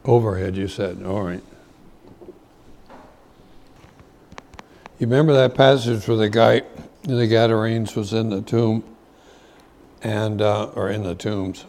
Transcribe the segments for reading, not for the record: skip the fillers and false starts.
Overhead, you said. All right. You remember that passage where the guy in the Gadarenes was in the tomb, and or in the tombs,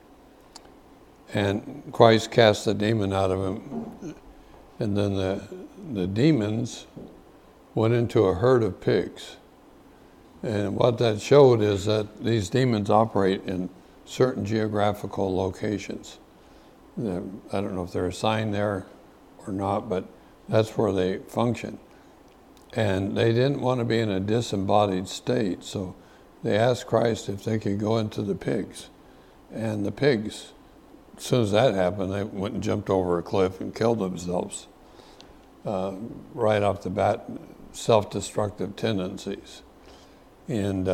and Christ cast the demon out of him, and then the demons went into a herd of pigs. And what that showed is that these demons operate in certain geographical locations. I don't know if they're assigned there or not, but that's where they function. And they didn't want to be in a disembodied state, so they asked Christ if they could go into the pigs. And the pigs, as soon as that happened, they went and jumped over a cliff and killed themselves. Right off the bat, self-destructive tendencies. And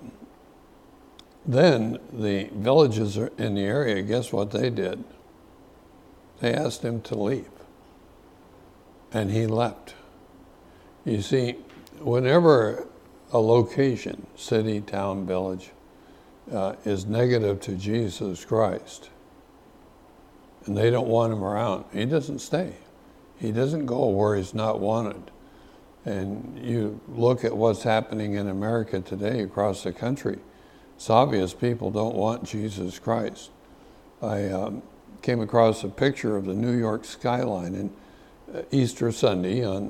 then the villages in the area, guess what they did? They asked him to leave. And he left. You see, whenever a location, city, town, village, is negative to Jesus Christ, and they don't want him around, he doesn't stay. He doesn't go where he's not wanted. And you look at what's happening in America today across the country, it's obvious people don't want Jesus Christ. I came across a picture of the New York skyline in Easter Sunday on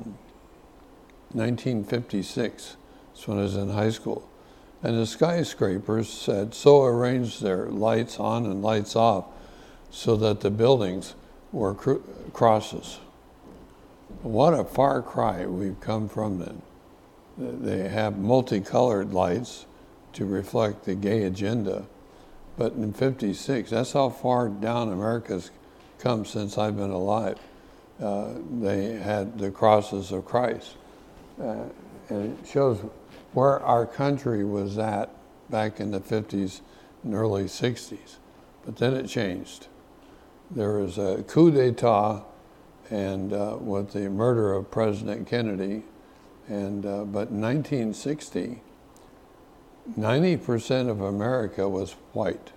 1956. That's when I was in high school. And the skyscrapers said, so arranged their lights on and lights off so that the buildings were crosses. What a far cry we've come from then. They have multicolored lights to reflect the gay agenda. But in 56, that's how far down America's come since I've been alive. They had the crosses of Christ. And it shows where our country was at back in the 50s and early 60s. But then it changed. There was a coup d'etat and with the murder of President Kennedy. And but in 1960, 90% of America was white.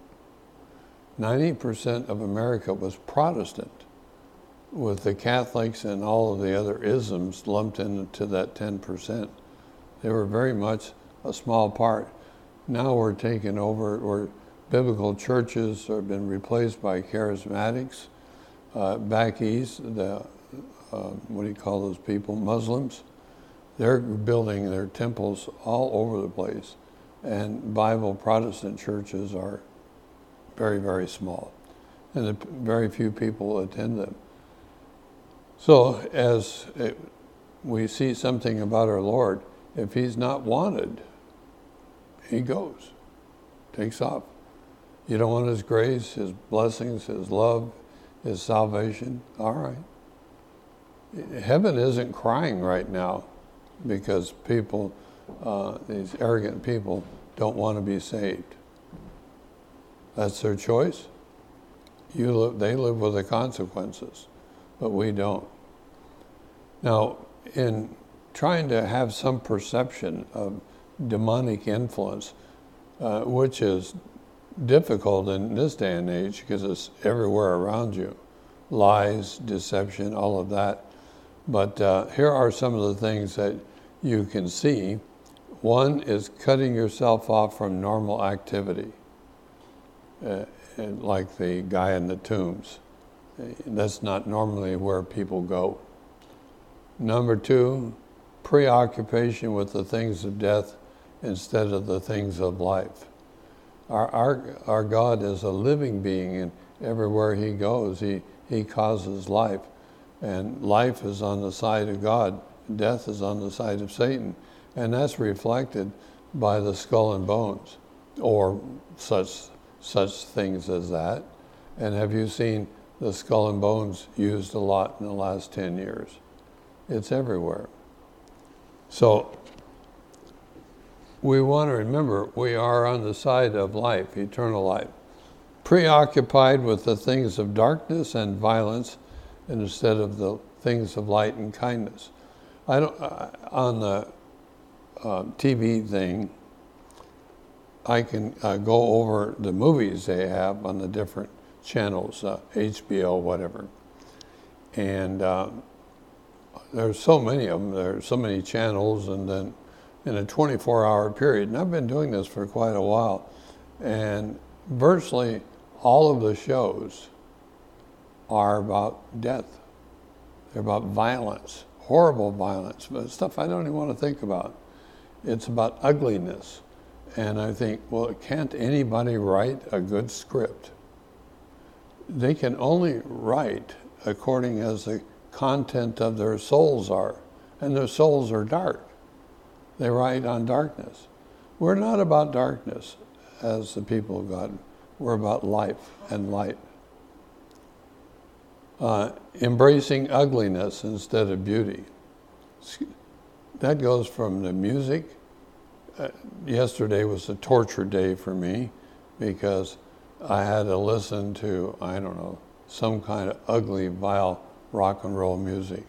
90% of America was Protestant, with the Catholics and all of the other isms lumped into that 10%. They were very much a small part. Now we're taking over, where biblical churches have been replaced by charismatics. Back east, what do you call those people, Muslims? They're building their temples all over the place. And Bible Protestant churches are very, very small. And very few people attend them. So as we see something about our Lord, if he's not wanted, he goes, takes off. You don't want his grace, his blessings, his love, his salvation? All right. Heaven isn't crying right now because people, these arrogant people, don't want to be saved. That's their choice. They live with the consequences, but we don't. Now, in trying to have some perception of demonic influence, which is difficult in this day and age because it's everywhere around you, lies, deception, all of that. But here are some of the things that you can see. One is cutting yourself off from normal activity, like the guy in the tombs. That's not normally where people go. Number two, preoccupation with the things of death instead of the things of life. Our God is a living being, and everywhere he goes, he causes life. And life is on the side of God. Death is on the side of Satan. And that's reflected by the skull and bones, or such things as that. And have you seen the skull and bones used a lot in the last 10 years? It's everywhere. So we want to remember we are on the side of life, eternal life, preoccupied with the things of darkness and violence instead of the things of light and kindness. On the TV thing, I can go over the movies they have on the different channels, HBO, whatever. And there's so many of them. There's so many channels, and then in a 24-hour period. And I've been doing this for quite a while. And virtually all of the shows are about death. They're about violence, horrible violence, but stuff I don't even want to think about. It's about ugliness. And I think, well, can't anybody write a good script? They can only write according as the content of their souls are. And their souls are dark. They write on darkness. We're not about darkness as the people of God. We're about life and light. Embracing ugliness instead of beauty. That goes from the music. Yesterday was a torture day for me because I had to listen to, I don't know, some kind of ugly, vile rock and roll music.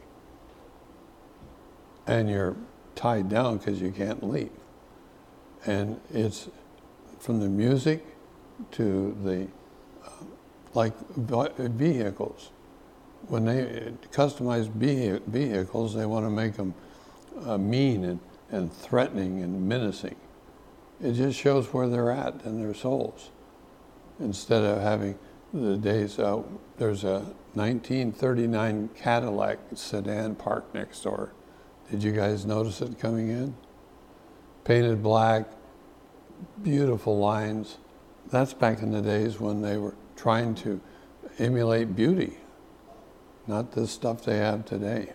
And you're tied down because you can't leave. And it's from the music to the, like vehicles. When they customize vehicles, they want to make them mean and threatening and menacing. It just shows where they're at in their souls. Instead of having the days, there's a 1939 Cadillac sedan parked next door. Did you guys notice it coming in? Painted black, beautiful lines. That's back in the days when they were trying to emulate beauty, not the stuff they have today.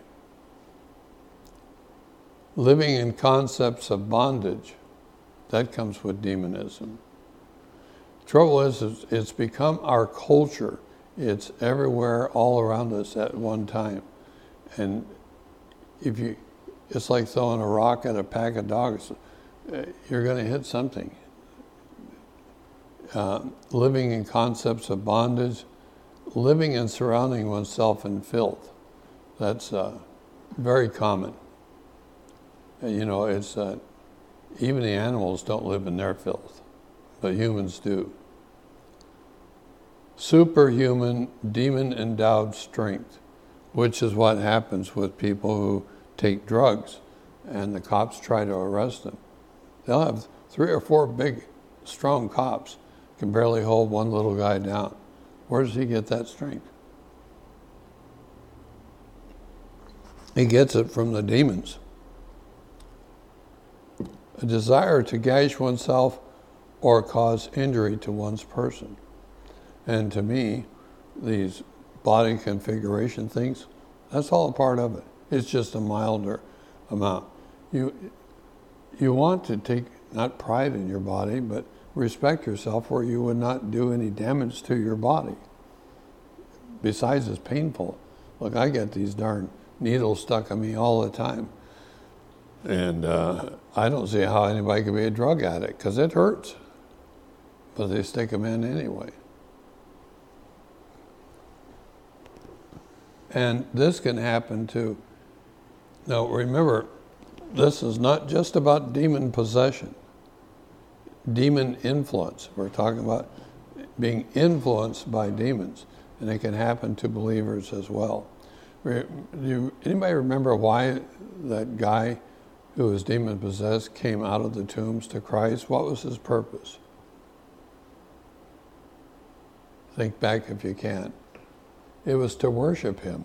Living in concepts of bondage, that comes with demonism. Trouble is, it's become our culture. It's everywhere, all around us at one time. And it's like throwing a rock at a pack of dogs. You're going to hit something. Living in concepts of bondage, living and surrounding oneself in filth. That's very common. It's even the animals don't live in their filth, but humans do. Superhuman, demon-endowed strength, which is what happens with people who take drugs and the cops try to arrest them. They'll have 3 or 4 big, strong cops can barely hold one little guy down. Where does he get that strength? He gets it from the demons. A desire to gash oneself or cause injury to one's person. And to me, these body configuration things, that's all a part of it. It's just a milder amount. You want to take, not pride in your body, but respect yourself where you would not do any damage to your body. Besides, it's painful. Look, I get these darn needles stuck in me all the time. And I don't see how anybody could be a drug addict, because it hurts. But they stick them in anyway. And this can happen too. Now remember, this is not just about demon possession, demon influence. We're talking about being influenced by demons, and it can happen to believers as well. Anybody remember why that guy who was demon possessed came out of the tombs to Christ? What was his purpose? Think back if you can. It was to worship him.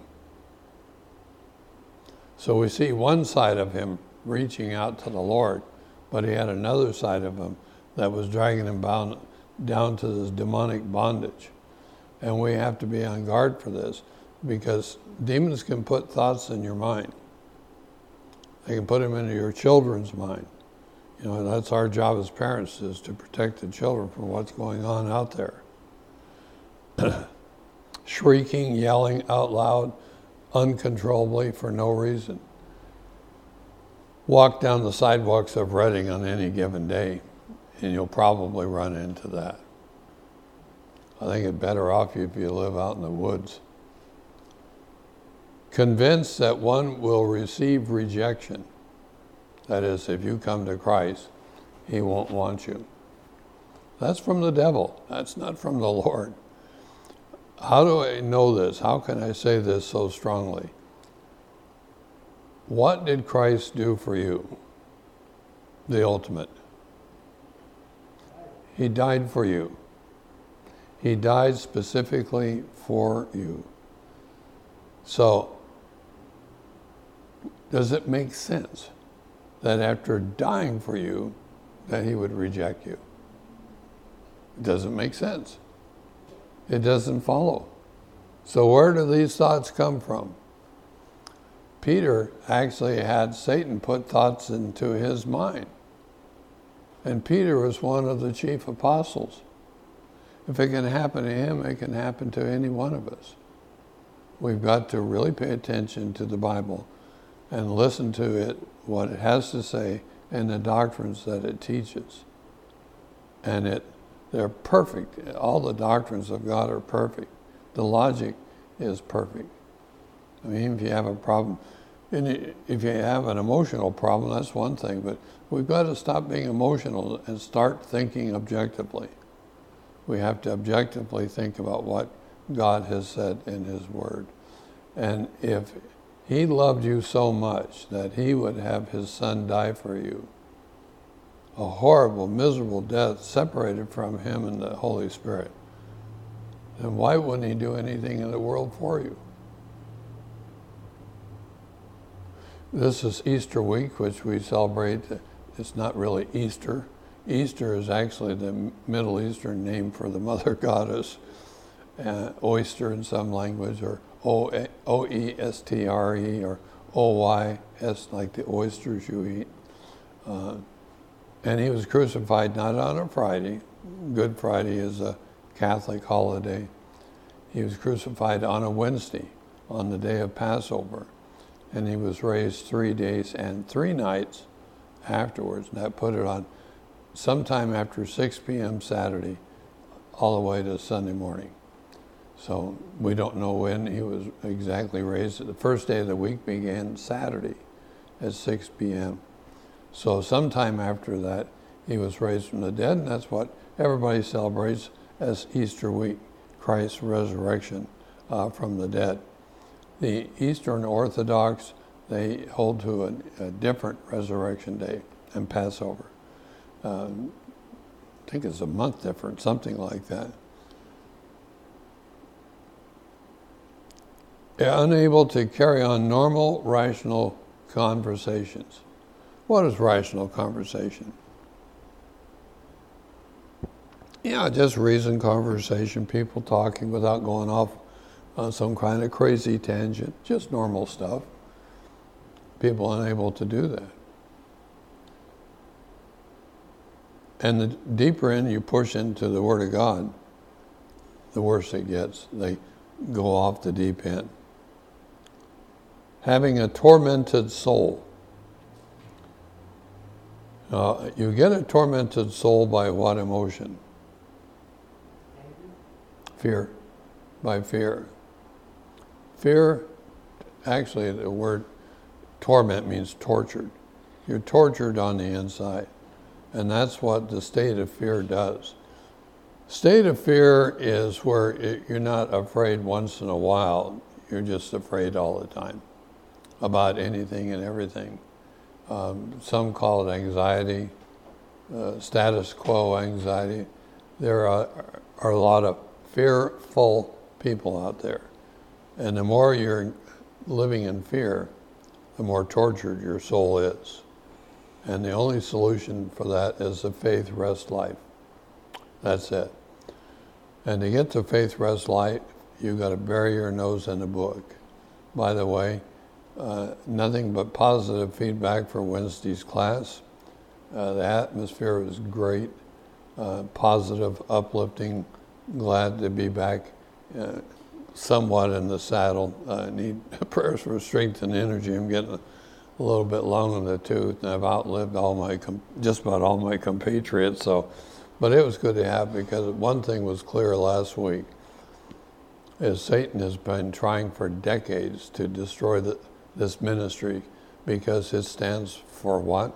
So we see one side of him reaching out to the Lord, but he had another side of him that was dragging him down to this demonic bondage. And we have to be on guard for this, because demons can put thoughts in your mind. They can put them into your children's mind. And that's our job as parents, is to protect the children from what's going on out there. Shrieking, yelling out loud, uncontrollably for no reason. Walk down the sidewalks of Redding on any given day, and you'll probably run into that. I think it's better off if you live out in the woods. Convinced that one will receive rejection. That is, if you come to Christ, he won't want you. That's from the devil. That's not from the Lord. How do I know this? How can I say this so strongly? What did Christ do for you? The ultimate. He died for you. He died specifically for you. So, does it make sense that after dying for you, that he would reject you? It doesn't make sense. It doesn't follow. So where do these thoughts come from? Peter actually had Satan put thoughts into his mind. And Peter was one of the chief apostles. If it can happen to him, it can happen to any one of us. We've got to really pay attention to the Bible and listen to it, what it has to say, and the doctrines that it teaches. And they're perfect. All the doctrines of God are perfect. The logic is perfect. I mean, if you have a problem, and if you have an emotional problem, that's one thing, but we've got to stop being emotional and start thinking objectively. We have to objectively think about what God has said in his word. And if he loved you so much that he would have his son die for you, a horrible, miserable death separated from him and the Holy Spirit, then why wouldn't he do anything in the world for you? This is Easter week, which we celebrate. It's not really Easter. Easter is actually the Middle Eastern name for the mother goddess, oyster in some language, or O-E-S-T-R-E, or O-Y-S, like the oysters you eat. And he was crucified not on a Friday. Good Friday is a Catholic holiday. He was crucified on a Wednesday, on the day of Passover. And he was raised 3 days and 3 nights afterwards. And that put it on sometime after 6 p.m. Saturday, all the way to Sunday morning. So we don't know when he was exactly raised. The first day of the week began Saturday at 6 p.m. So sometime after that, he was raised from the dead, and that's what everybody celebrates as Easter week, Christ's resurrection from the dead. The Eastern Orthodox, they hold to a different resurrection day and Passover. I think it's a month different, something like that. They're unable to carry on normal, rational conversations. What is rational conversation? Yeah, just reasoned conversation, people talking without going off on some kind of crazy tangent, just normal stuff. People unable to do that. And the deeper in you push into the Word of God, the worse it gets. They go off the deep end. Having a tormented soul. You get a tormented soul by what emotion? Fear. By fear. Fear, actually the word torment means tortured. You're tortured on the inside. And that's what the state of fear does. State of fear is where you're not afraid once in a while. You're just afraid all the time about anything and everything. Some call it anxiety, status quo anxiety. There are a lot of fearful people out there. And the more you're living in fear, the more tortured your soul is. And the only solution for that is the faith, rest, life. That's it. And to get to faith, rest, life, you've got to bury your nose in the book. By the way, nothing but positive feedback for Wednesday's class. The atmosphere was great, positive, uplifting, glad to be back somewhat in the saddle. I need prayers for strength and energy. I'm getting a little bit long in the tooth, and I've outlived just about all my compatriots. But it was good to have, because one thing was clear last week, is Satan has been trying for decades to destroy this ministry, because it stands for what?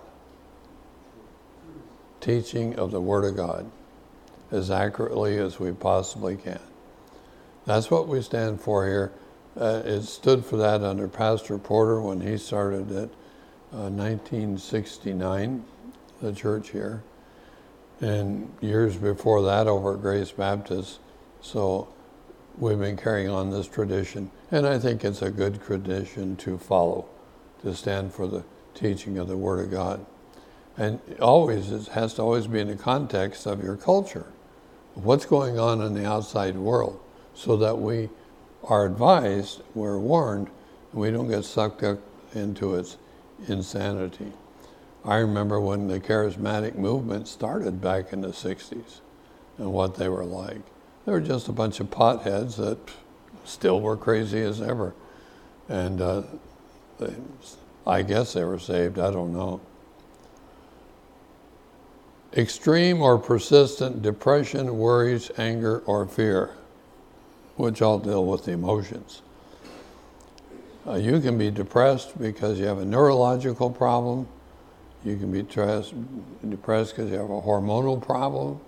Teaching of the Word of God as accurately as we possibly can. That's what we stand for here. It stood for that under Pastor Porter when he started it 1969, the church here. And years before that over at Grace Baptist. So we've been carrying on this tradition. And I think it's a good tradition to follow, to stand for the teaching of the Word of God. And always, it has to always be in the context of your culture. What's going on in the outside world, so that we are advised, we're warned, and we don't get sucked up into its insanity. I remember when the charismatic movement started back in the 60s and what they were like. They were just a bunch of potheads that still were crazy as ever. And I guess they were saved, I don't know. Extreme or persistent depression, worries, anger, or fear, which all deal with the emotions. You can be depressed because you have a neurological problem. You can be depressed because you have a hormonal problem.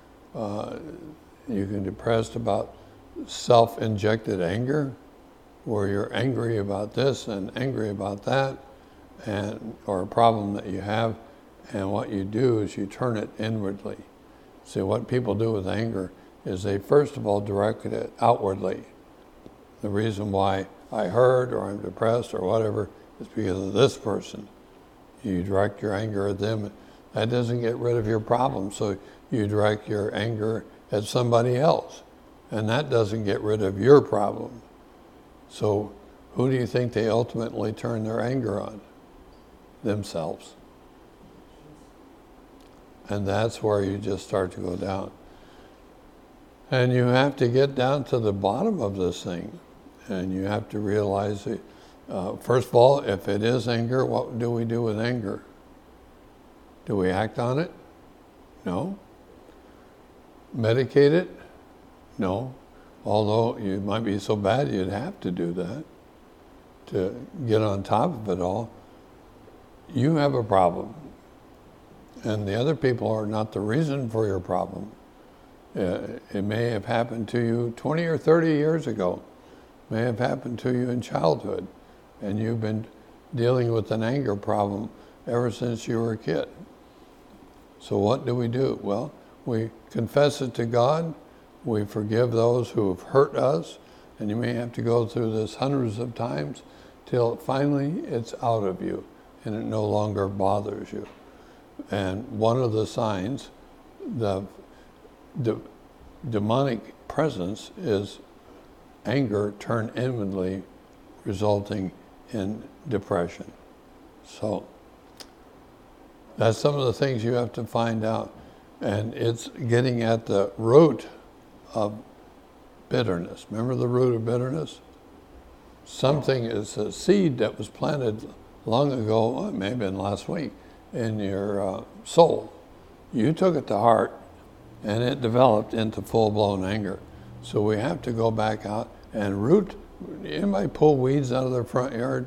You can be depressed about self-injected anger, where you're angry about this and angry about that, or a problem that you have, and what you do is you turn it inwardly. See, what people do with anger is they first of all direct it outwardly. The reason why I hurt or I'm depressed or whatever is because of this person. You direct your anger at them. That doesn't get rid of your problem, so you direct your anger at somebody else, and that doesn't get rid of your problem. So who do you think they ultimately turn their anger on? Themselves. And that's where you just start to go down. And you have to get down to the bottom of this thing. And you have to realize, first of all, if it is anger, what do we do with anger? Do we act on it? No. Medicate it? No. Although you might be so bad you'd have to do that to get on top of it all. You have a problem. And the other people are not the reason for your problem. It may have happened to you 20 or 30 years ago. It may have happened to you in childhood. And you've been dealing with an anger problem ever since you were a kid. So what do? Well, we confess it to God. We forgive those who have hurt us. And you may have to go through this hundreds of times till finally it's out of you and it no longer bothers you. And one of the signs, the demonic presence, is anger turned inwardly, resulting in depression. So that's some of the things you have to find out. And it's getting at the root of bitterness. Remember the root of bitterness? Something is a seed that was planted long ago, it may have been last week, in your soul. You took it to heart, and it developed into full-blown anger. So we have to go back out and root. Anybody pull weeds out of their front yard?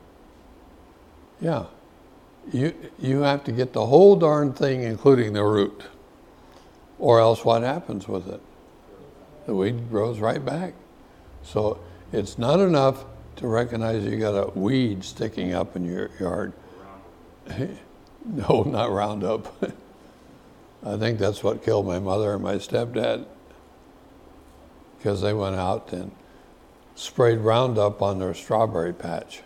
Yeah. You have to get the whole darn thing, including the root. Or else what happens with it? The weed grows right back. So it's not enough to recognize you got a weed sticking up in your yard. No, not Roundup. I think that's what killed my mother and my stepdad, because they went out and sprayed Roundup on their strawberry patch.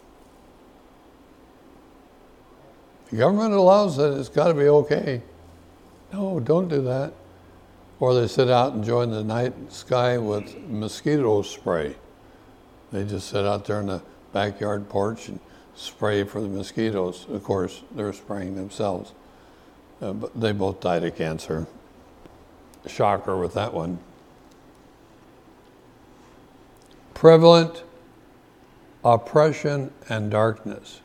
The government allows it, it's got to be okay. No, don't do that. Or they sit out and enjoy the night sky with mosquito spray. They just sit out there in the backyard porch and spray for the mosquitoes. Of course, they're spraying themselves. But they both died of cancer. Shocker with that one. Prevalent oppression and darkness.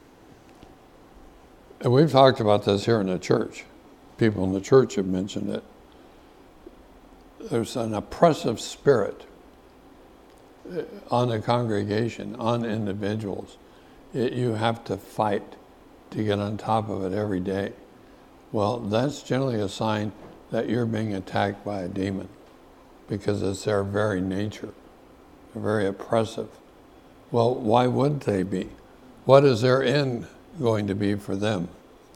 And we've talked about this here in the church. People in the church have mentioned it. There's an oppressive spirit on the congregation, on individuals. You have to fight to get on top of it every day. Well, that's generally a sign that you're being attacked by a demon. because it's their very nature. They're very oppressive. Well, why would they be? What is their end going to be for them?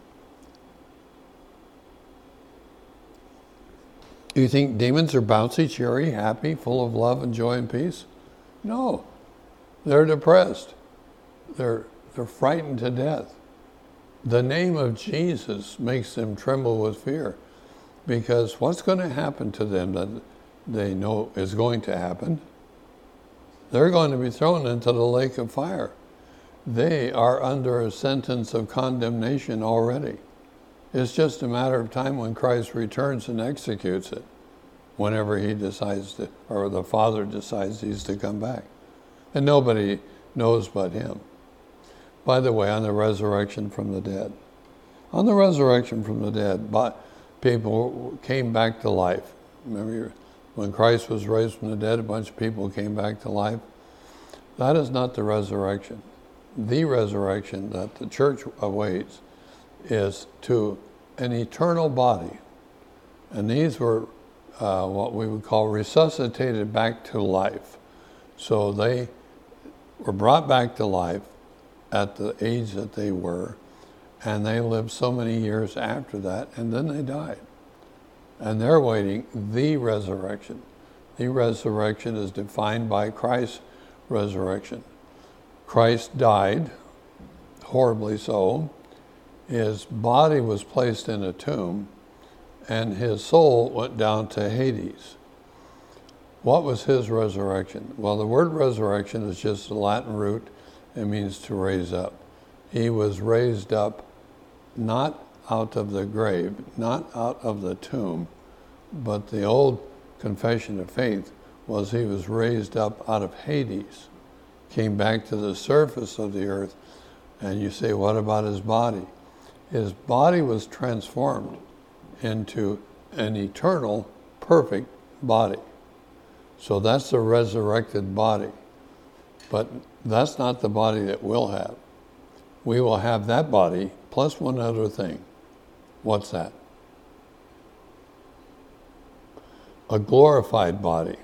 You think demons are bouncy, cheery, happy, full of love and joy and peace? No. They're depressed. They're frightened to death. The name of Jesus makes them tremble with fear, because what's going to happen to them that they know is going to happen? They're going to be thrown into the lake of fire. They are under a sentence of condemnation already. It's just a matter of time when Christ returns and executes it, whenever he decides to, or the Father decides he's to come back. And nobody knows but him. By the way, on the resurrection from the dead. On the resurrection from the dead, people came back to life. Remember, when Christ was raised from the dead, a bunch of people came back to life. That is not the resurrection. The resurrection that the church awaits is to an eternal body. And these were what we would call resuscitated back to life. So they were brought back to life at the age that they were, and they lived so many years after that, and then they died. And they're waiting the resurrection. The resurrection is defined by Christ's resurrection. Christ died, horribly so. His body was placed in a tomb, and his soul went down to Hades. What was his resurrection? Well, the word resurrection is just a Latin root. It means to raise up. He was raised up not out of the grave, not out of the tomb, but the old confession of faith was he was raised up out of Hades, came back to the surface of the earth. And you say, what about his body? His body was transformed into an eternal, perfect body. So that's the resurrected body. But that's not the body that we'll have. We will have that body plus one other thing. What's that? A glorified body.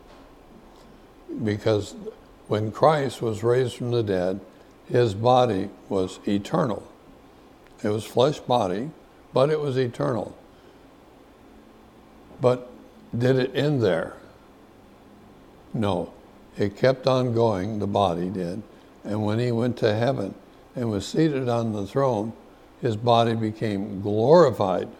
Because when Christ was raised from the dead, his body was eternal. It was flesh body, but it was eternal. But did it end there? No. It kept on going, the body did. And when he went to heaven and was seated on the throne, his body became glorified.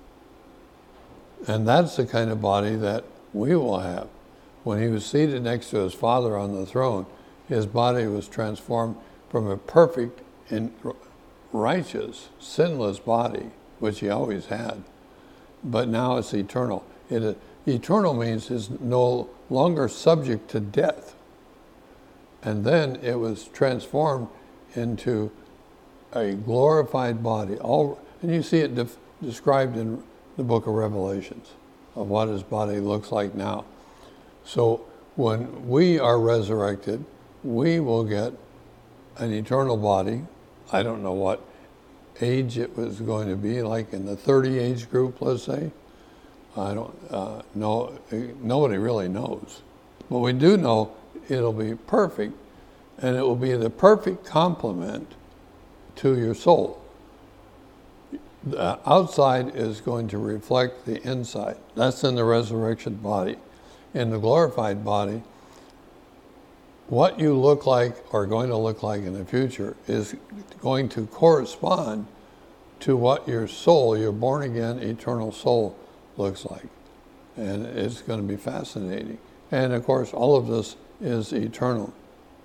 And that's the kind of body that we will have. When he was seated next to his Father on the throne, his body was transformed from a perfect and righteous, sinless body, which he always had. But now it's eternal. Eternal means it's no longer subject to death. And then it was transformed into a glorified body. And you see it described in the book of Revelations of what his body looks like now. So when we are resurrected, we will get an eternal body. I don't know what age it was going to be, like in the 30 age group, let's say. I don't know. Nobody really knows. But we do know it'll be perfect, and it will be the perfect complement to your soul. The outside is going to reflect the inside. That's in the resurrection body. In the glorified body, what you look like or going to look like in the future is going to correspond to what your soul, your born again eternal soul, looks like. And it's going to be fascinating. And of course, all of this is eternal.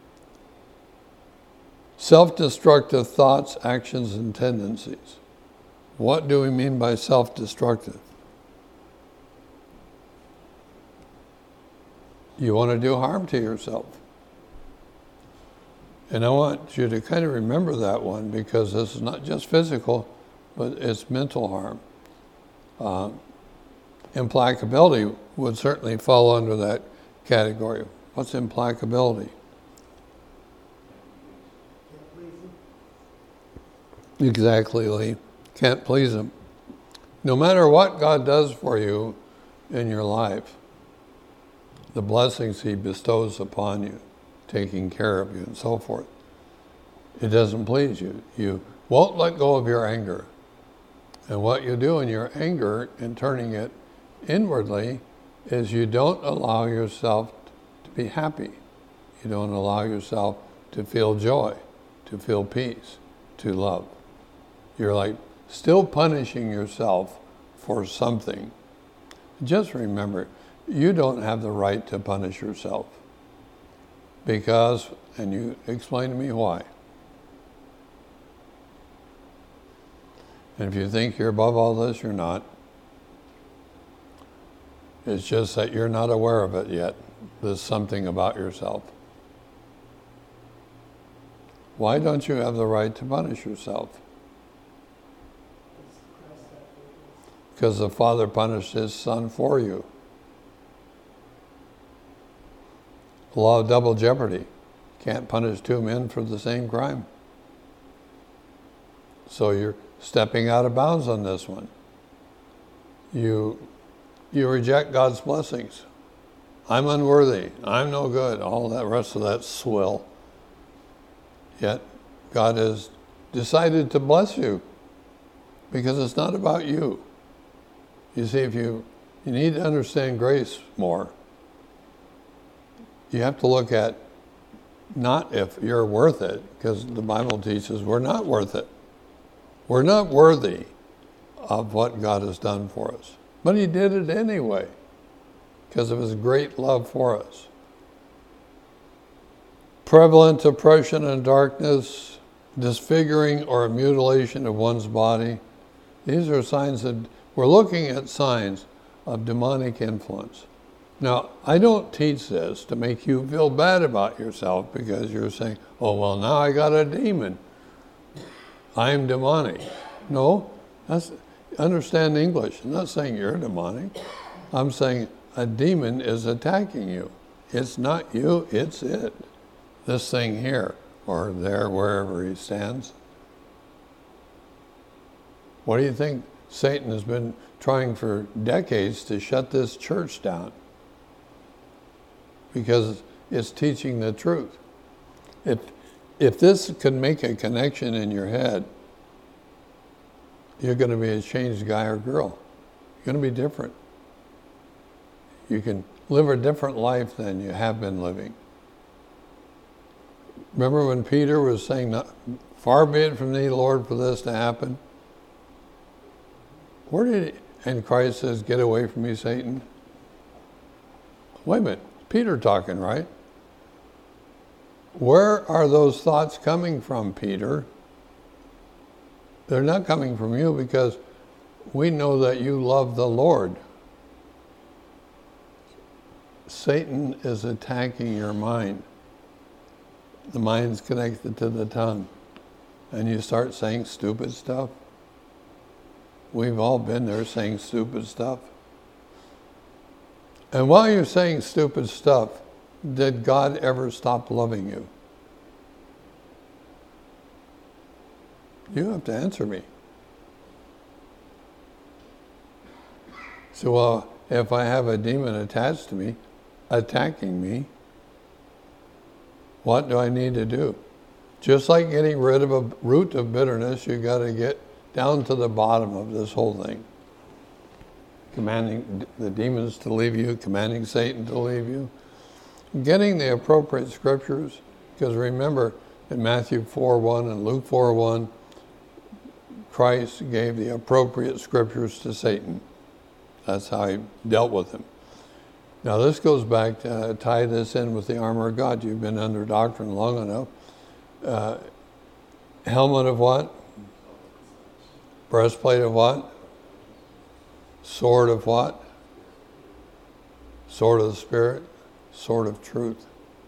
Self-destructive thoughts, actions, and tendencies. What do we mean by self-destructive? You want to do harm to yourself. And I want you to kind of remember that one, because this is not just physical, but it's mental harm. Implacability would certainly fall under that category. What's implacability? Exactly, Lee. Can't please him. No matter what God does for you in your life, the blessings he bestows upon you, taking care of you and so forth, it doesn't please you. You won't let go of your anger. And what you do in your anger and turning it inwardly is you don't allow yourself to be happy. You don't allow yourself to feel joy, to feel peace, to love. You're like still punishing yourself for something. Just remember, you don't have the right to punish yourself. Because, and you explain to me why. And if you think you're above all this, you're not. It's just that you're not aware of it yet. There's something about yourself. Why don't you have the right to punish yourself? Because the Father punished his Son for you. The law of double jeopardy. Can't punish two men for the same crime. So you're stepping out of bounds on this one. You reject God's blessings. I'm unworthy. I'm no good. All that rest of that swill. Yet God has decided to bless you because it's not about you. You see, if you need to understand grace more, you have to look at not if you're worth it, because the Bible teaches we're not worth it. We're not worthy of what God has done for us. But he did it anyway because of his great love for us. Prevalent oppression and darkness, disfiguring or mutilation of one's body. These are signs that we're looking at signs of demonic influence. Now, I don't teach this to make you feel bad about yourself because you're saying, oh, well, now I got a demon. I'm demonic. No, understand English. I'm not saying you're demonic. I'm saying a demon is attacking you. It's not you, it's it. This thing here, or there, wherever he stands. What do you think? Satan has been trying for decades to shut this church down because it's teaching the truth. If this can make a connection in your head, you're going to be a changed guy or girl. You're going to be different. You can live a different life than you have been living. Remember when Peter was saying, far be it from thee, Lord, for this to happen? And Christ says, get away from me, Satan. Wait a minute, Peter talking, right? Where are those thoughts coming from, Peter? They're not coming from you because we know that you love the Lord. Satan is attacking your mind. The mind's connected to the tongue. And you start saying stupid stuff. We've all been there saying stupid stuff. And while you're saying stupid stuff, did God ever stop loving you? You have to answer me. So, well, if I have a demon attached to me, attacking me, what do I need to do? Just like getting rid of a root of bitterness, you got to get down to the bottom of this whole thing. Commanding the demons to leave you, commanding Satan to leave you. Getting the appropriate scriptures, because remember in Matthew 4:1 and Luke 4:1, Christ gave the appropriate scriptures to Satan. That's how he dealt with him. Now this goes back to tie this in with the armor of God. You've been under doctrine long enough. Helmet of what? Breastplate of what? Sword of what? Sword of the Spirit, sword of truth.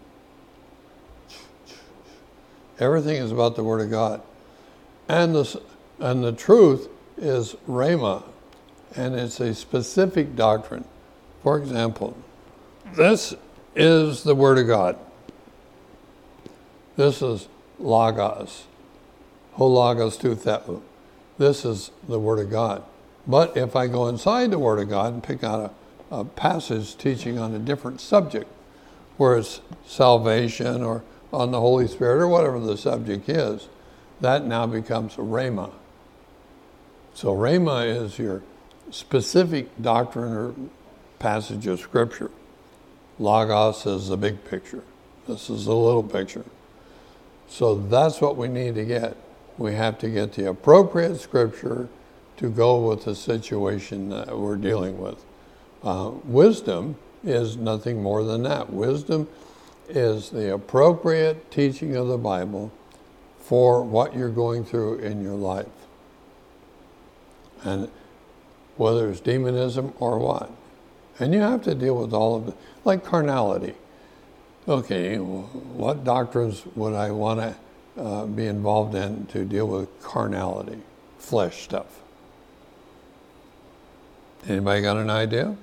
Everything is about the Word of God. And the truth is Rhema, and it's a specific doctrine. For example, this is the Word of God. This is Logos. Ho Logos tu Theou. This is the Word of God. But if I go inside the Word of God and pick out a passage teaching on a different subject, where it's salvation or on the Holy Spirit or whatever the subject is, that now becomes a rhema. So rhema is your specific doctrine or passage of Scripture. Logos is the big picture. This is the little picture. So that's what we need to get. We have to get the appropriate Scripture to go with the situation that we're dealing with. Wisdom is nothing more than that. Wisdom is the appropriate teaching of the Bible for what you're going through in your life. And whether it's demonism or what. And you have to deal with all of it, like carnality. Okay, what doctrines would I want to be involved in to deal with carnality, flesh stuff? Anybody got an idea?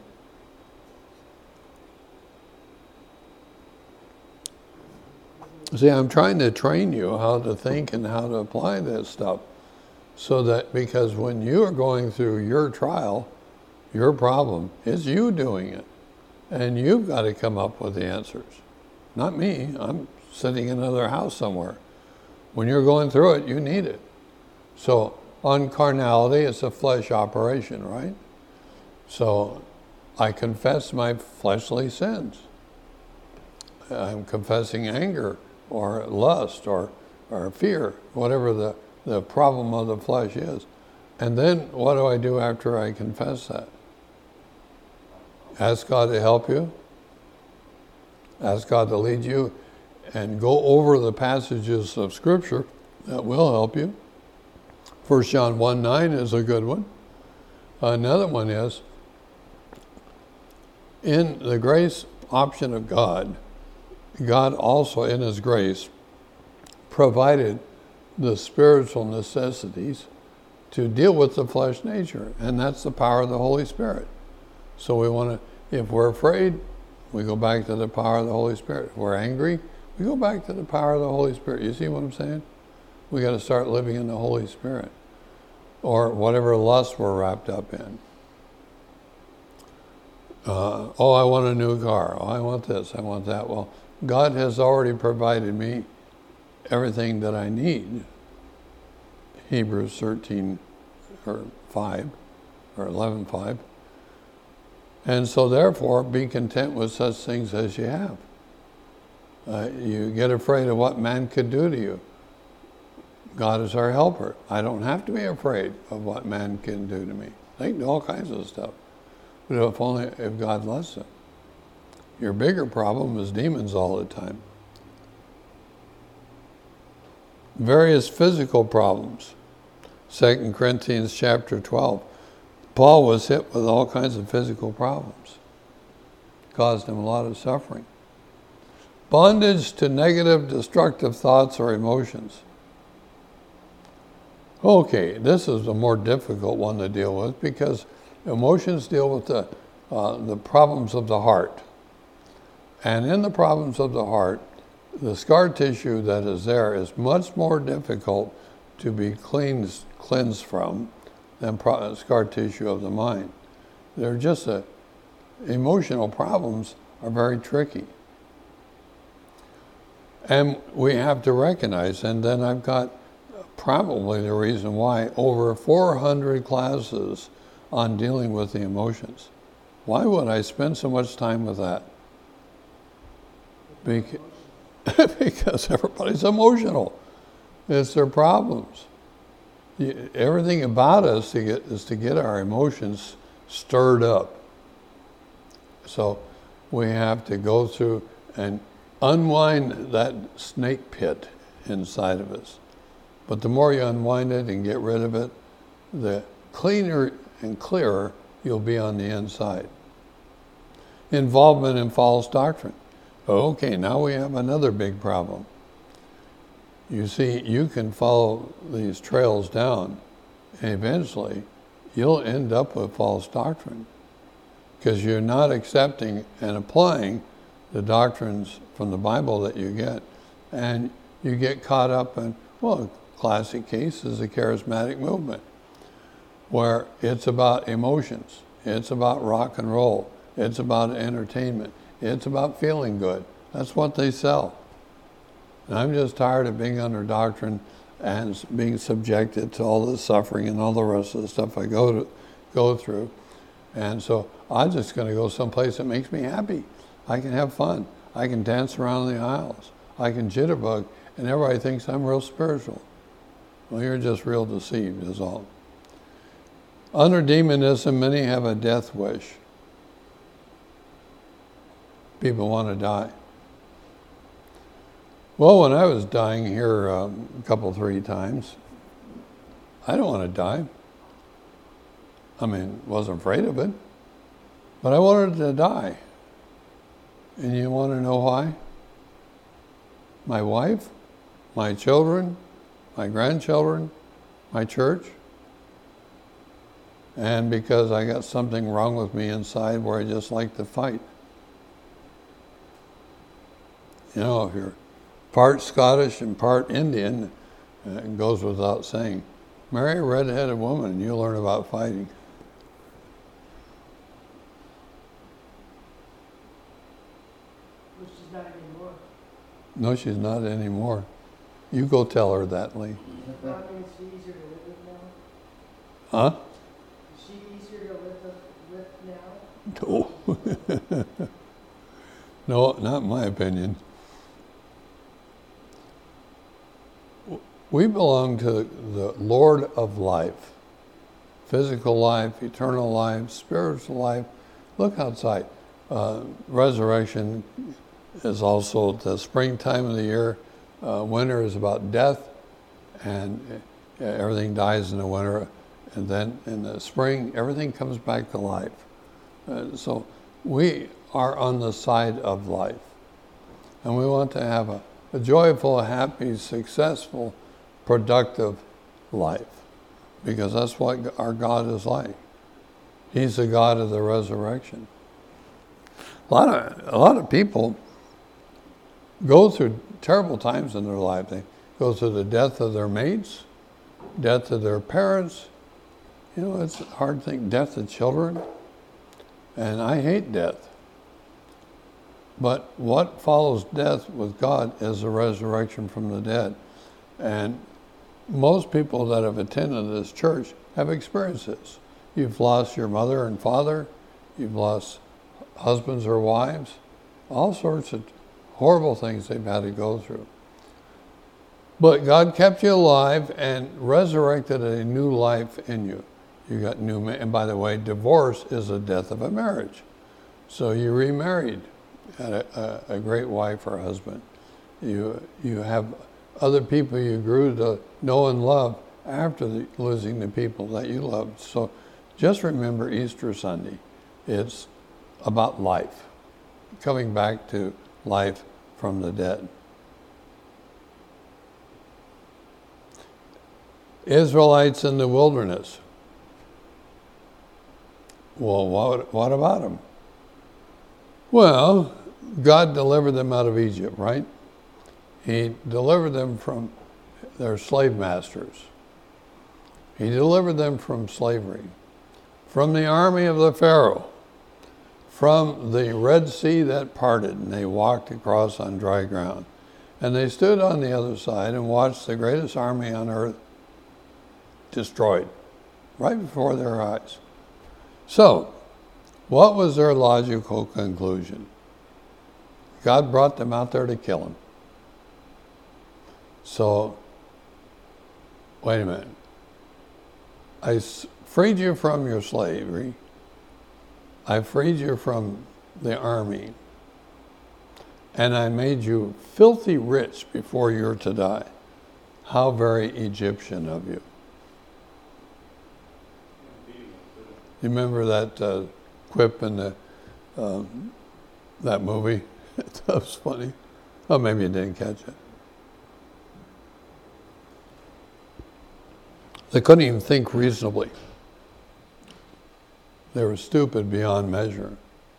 See, I'm trying to train you how to think and how to apply this stuff. So that, because when you are going through your trial, your problem, it's you doing it. And you've got to come up with the answers. Not me. I'm sitting in another house somewhere. When you're going through it, you need it. So on carnality, it's a flesh operation, right? So I confess my fleshly sins. I'm confessing anger or lust or fear, whatever the problem of the flesh is. And then what do I do after I confess that? Ask God to help you. Ask God to lead you and go over the passages of Scripture that will help you. 1 John 1:9 is a good one. Another one is, in the grace option of God, God also in His grace provided the spiritual necessities to deal with the flesh nature, and that's the power of the Holy Spirit. So we want to, if we're afraid, we go back to the power of the Holy Spirit. If we're angry, we go back to the power of the Holy Spirit. You see what I'm saying? We got to start living in the Holy Spirit, or whatever lust we're wrapped up in. Oh, I want a new car. Oh, I want this. I want that. Well, God has already provided me everything that I need. Hebrews 13 or 5 or 11:5. And so therefore, be content with such things as you have. You get afraid of what man could do to you. God is our helper. I don't have to be afraid of what man can do to me. They can do all kinds of stuff. But if God lets them. Your bigger problem is demons all the time. Various physical problems. 2 Corinthians chapter 12. Paul was hit with all kinds of physical problems. Caused him a lot of suffering. Bondage to negative, destructive thoughts or emotions. Okay, this is a more difficult one to deal with because emotions deal with the problems of the heart. And in the problems of the heart, the scar tissue that is there is much more difficult to be cleansed from than scar tissue of the mind. They're just emotional problems are very tricky. And we have to recognize, and then I've got probably the reason why, over 400 classes on dealing with the emotions. Why would I spend so much time with that? Because everybody's emotional. It's their problems. Everything about us is to get our emotions stirred up. So we have to go through and unwind that snake pit inside of us. But the more you unwind it and get rid of it, the cleaner and clearer you'll be on the inside. Involvement in false doctrine. Okay, now we have another big problem. You see, you can follow these trails down, and eventually you'll end up with false doctrine because you're not accepting and applying the doctrines from the Bible that you get. And you get caught up in, well, a classic case is the charismatic movement, where it's about emotions. It's about rock and roll. It's about entertainment. It's about feeling good. That's what they sell. And I'm just tired of being under doctrine and being subjected to all the suffering and all the rest of the stuff I go through. And so I'm just going to go someplace that makes me happy. I can have fun. I can dance around the aisles. I can jitterbug, and everybody thinks I'm real spiritual. Well, you're just real deceived is all. Under demonism, many have a death wish. People want to die. Well, when I was dying here a couple, 3 times, I don't want to die. I mean, wasn't afraid of it, but I wanted to die. And you want to know why? My wife, my children, my grandchildren, my church, and because I got something wrong with me inside where I just like to fight. You know, if you're part Scottish and part Indian, it goes without saying. Marry a red-headed woman and you'll learn about fighting. But she's not anymore. No, she's not anymore. You go tell her that, Lee. Well, I mean, is she easier to live with now? Huh? Is she easier to live with now? No. No, not in my opinion. We belong to the Lord of life. Physical life, eternal life, spiritual life. Look outside. Resurrection is also the springtime of the year. Winter is about death, and everything dies in the winter. And then in the spring, everything comes back to life. So we are on the side of life. And we want to have a joyful, happy, successful, productive life. Because that's what our God is like. He's the God of the resurrection. A lot of people go through terrible times in their life. They go through the death of their mates, death of their parents. You know, it's a hard thing, death of children. And I hate death. But what follows death with God is the resurrection from the dead. And most people that have attended this church have experienced this. You've lost your mother and father. You've lost husbands or wives. All sorts of horrible things they've had to go through. But God kept you alive and resurrected a new life in you. You got new, and by the way, divorce is the death of a marriage. So you remarried, had a great wife or husband. You have other people you grew to know and love after losing the people that you loved. So just remember Easter Sunday. It's about life, coming back to life from the dead. Israelites in the wilderness. Well, what about them? Well, God delivered them out of Egypt, right? He delivered them from their slave masters. He delivered them from slavery, from the army of the Pharaoh, from the Red Sea that parted, and they walked across on dry ground. And they stood on the other side and watched the greatest army on earth destroyed, right before their eyes. So, what was their logical conclusion? God brought them out there to kill them. So, wait a minute. I freed you from your slavery. I freed you from the army. And I made you filthy rich before you're to die. How very Egyptian of you. You remember that quip in that movie? That was funny. Oh, maybe you didn't catch it. They couldn't even think reasonably. They were stupid beyond measure.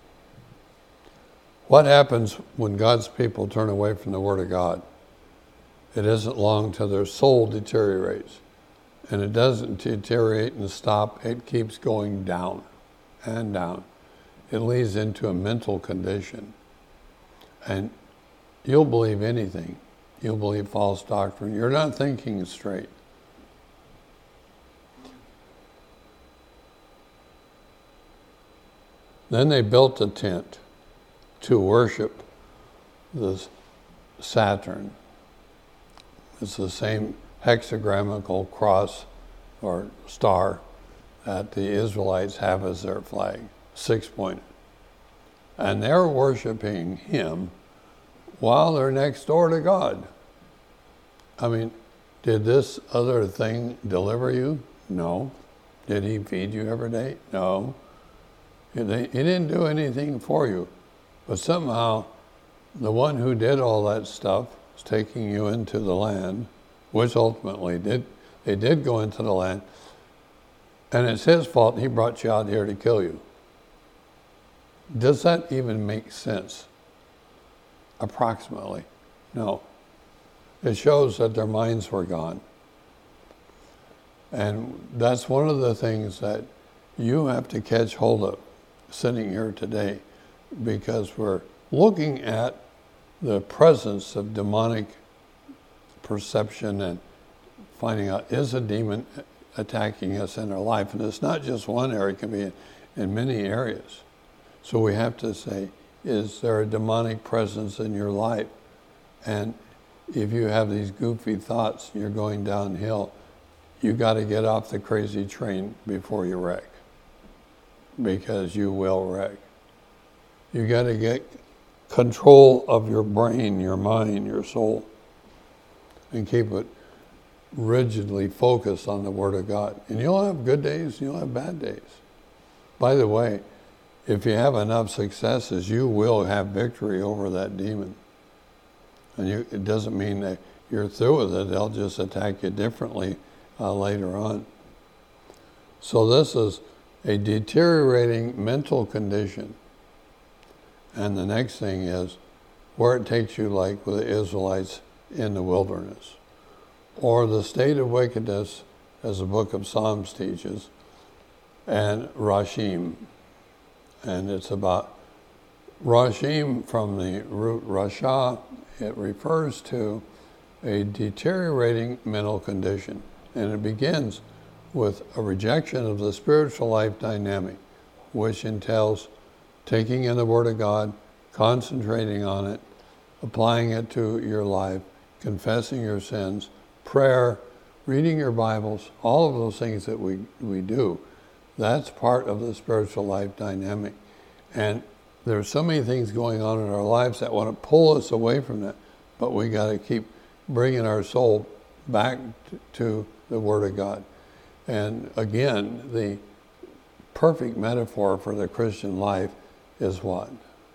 What happens when God's people turn away from the Word of God? It isn't long till their soul deteriorates. And it doesn't deteriorate and stop. It keeps going down and down. it leads into a mental condition. And you'll believe anything. You'll believe false doctrine. You're not thinking straight. Then they built a tent to worship the Saturn. It's the same hexagrammatical cross or star that the Israelites have as their flag, 6-pointed. And they're worshiping him while they're next door to God. I mean, did this other thing deliver you? No. Did he feed you every day? No. He didn't do anything for you. But somehow, the one who did all that stuff is taking you into the land, which ultimately they did go into the land, and it's his fault he brought you out here to kill you. Does that even make sense? Approximately. No. It shows that their minds were gone. And that's one of the things that you have to catch hold of sitting here today, because we're looking at the presence of demonic perception and finding out, is a demon attacking us in our life? And it's not just one area, it can be in many areas. So we have to say, is there a demonic presence in your life? And if you have these goofy thoughts, you're going downhill, you got to get off the crazy train before you wreck, because you will wreck. You got to get control of your brain, your mind, your soul, and keep it rigidly focused on the Word of God. And you'll have good days, you'll have bad days. By the way, if you have enough successes, you will have victory over that demon. And it doesn't mean that you're through with it, they'll just attack you differently later on. So this is a deteriorating mental condition. And the next thing is where it takes you, like with the Israelites in the wilderness, or the state of wickedness, as the book of Psalms teaches, and Rashim. And it's about Rashim from the root Rasha. It refers to a deteriorating mental condition. And it begins with a rejection of the spiritual life dynamic, which entails taking in the Word of God, concentrating on it, applying it to your life, confessing your sins, prayer, reading your Bibles, all of those things that we do. That's part of the spiritual life dynamic. And there's so many things going on in our lives that want to pull us away from that, but we got to keep bringing our soul back to the Word of God. And again, the perfect metaphor for the Christian life is what?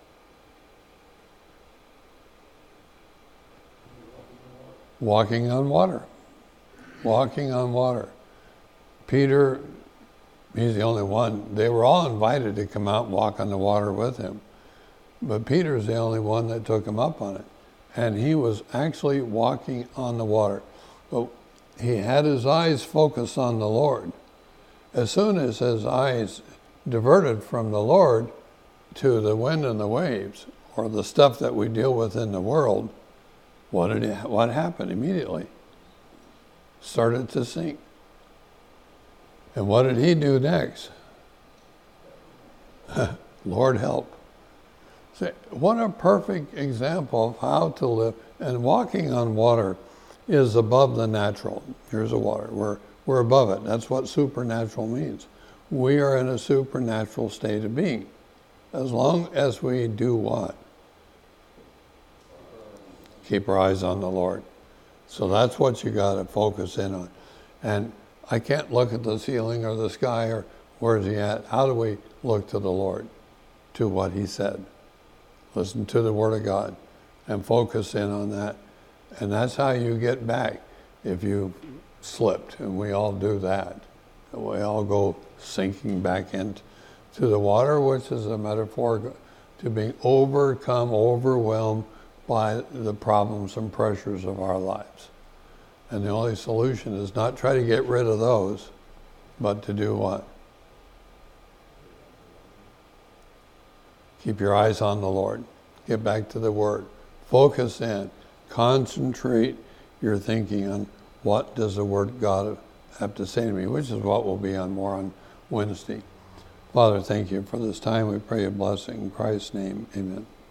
Walking on water. Walking on water. Peter, he's the only one. They were all invited to come out and walk on the water with him. But Peter's the only one that took him up on it. And he was actually walking on the water. But he had his eyes focused on the Lord. As soon as his eyes diverted from the Lord to the wind and the waves, or the stuff that we deal with in the world, what happened immediately? Started to sink. And what did he do next? Lord help. See, what a perfect example of how to live. And walking on water is above the natural. Here's the water. We're above it. That's what supernatural means. We are in a supernatural state of being. As long as we do what? Keep our eyes on the Lord. So that's what you got to focus in on. And I can't look at the ceiling or the sky or where's he at. How do we look to the Lord? To what he said. Listen to the Word of God and focus in on that. And that's how you get back if you slipped. And we all do that. We all go sinking back into the water, which is a metaphor to being overwhelmed by the problems and pressures of our lives. And the only solution is not try to get rid of those, but to do what? Keep your eyes on the Lord. Get back to the Word. Focus in. Concentrate your thinking on what does the Word of God have to say to me, which is what will be more on Wednesday. Father, thank you for this time. We pray a blessing in Christ's name. Amen.